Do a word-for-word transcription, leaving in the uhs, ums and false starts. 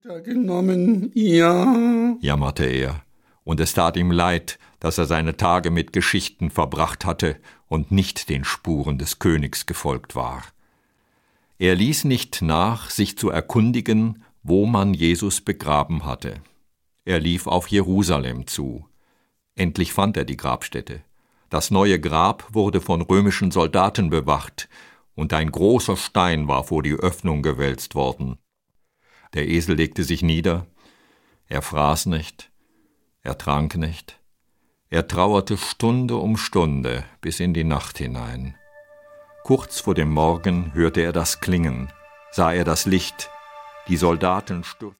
genommen, ja, jammerte er, und es tat ihm leid, dass er seine Tage mit Geschichten verbracht hatte und nicht den Spuren des Königs gefolgt war. Er ließ nicht nach, sich zu erkundigen, wo man Jesus begraben hatte. Er lief auf Jerusalem zu. Endlich fand er die Grabstätte. Das neue Grab wurde von römischen Soldaten bewacht, und ein großer Stein war vor die Öffnung gewälzt worden. Der Esel legte sich nieder, er fraß nicht, er trank nicht, er trauerte Stunde um Stunde bis in die Nacht hinein. Kurz vor dem Morgen hörte er das Klingen, sah er das Licht, die Soldaten stürzten.